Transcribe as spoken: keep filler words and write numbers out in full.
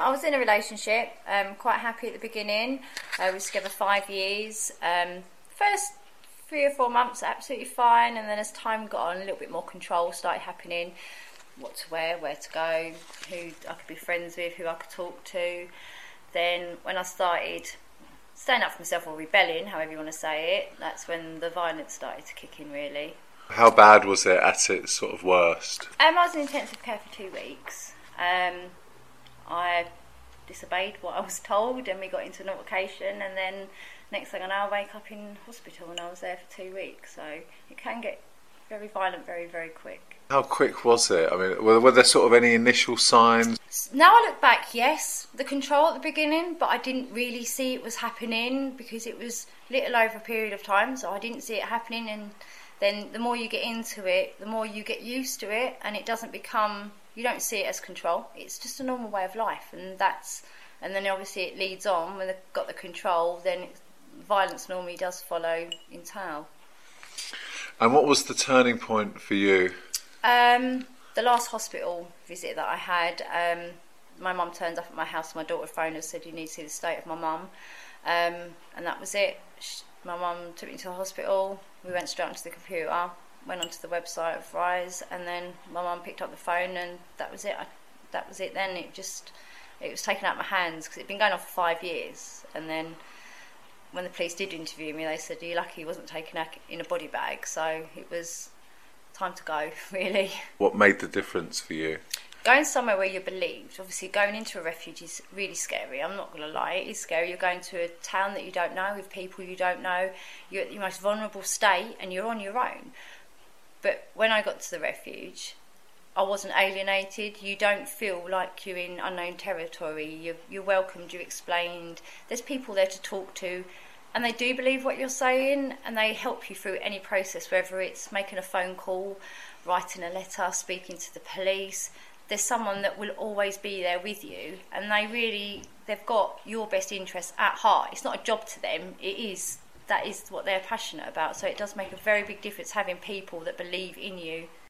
I was in a relationship, um, quite happy at the beginning. Uh, we were together five years. Um, first three or four months, absolutely fine, and then as time got on, a little bit more control started happening. What to wear, where to go, who I could be friends with, who I could talk to. Then when I started standing up for myself or rebelling, however you want to say it, that's when the violence started to kick in, really. How bad was it at its sort of worst? Um, I was in intensive care for two weeks. Um, I disobeyed what I was told, and we got into an altercation, and then next thing I know, I wake up in hospital, and I was there for two weeks. So it can get very violent very, very quick. How quick was it? I mean, were, were there sort of any initial signs? Now I look back, yes, the control at the beginning, but I didn't really see it was happening because it was little over a period of time, so I didn't see it happening. And then the more you get into it, the more you get used to it, and it doesn't become, you don't see it as control. It's just a normal way of life, and that's, and then obviously it leads on when they've got the control, then it, violence normally does follow in tail. And what was the turning point for you? Um, the last hospital visit that I had, um, my mum turned up at my house, my daughter phoned and said, you need to see the state of my mum, um, and that was it. She, my mum took me to the hospital, we went straight onto the computer, went onto the website of Rise, and then my mum picked up the phone, and that was it. I, that was it then. It just, it was taken out of my hands because it'd been going on for five years, and then when the police did interview me, they said, you're lucky he wasn't taken out in a body bag. So it was time to go, really. What made the difference for you? Going somewhere where you're believed. Obviously, going into a refuge is really scary. I'm not going to lie, it is scary. You're going to a town that you don't know, with people you don't know. You're at your most vulnerable state, and you're on your own. But when I got to the refuge, I wasn't alienated. You don't feel like you're in unknown territory. You're, you're welcomed, you're explained. There's people there to talk to, and they do believe what you're saying, and they help you through any process, whether it's making a phone call, writing a letter, speaking to the police. There's someone that will always be there with you, and they really, they've got your best interests at heart. It's not a job to them, it is, that is what they're passionate about. So it does make a very big difference having people that believe in you.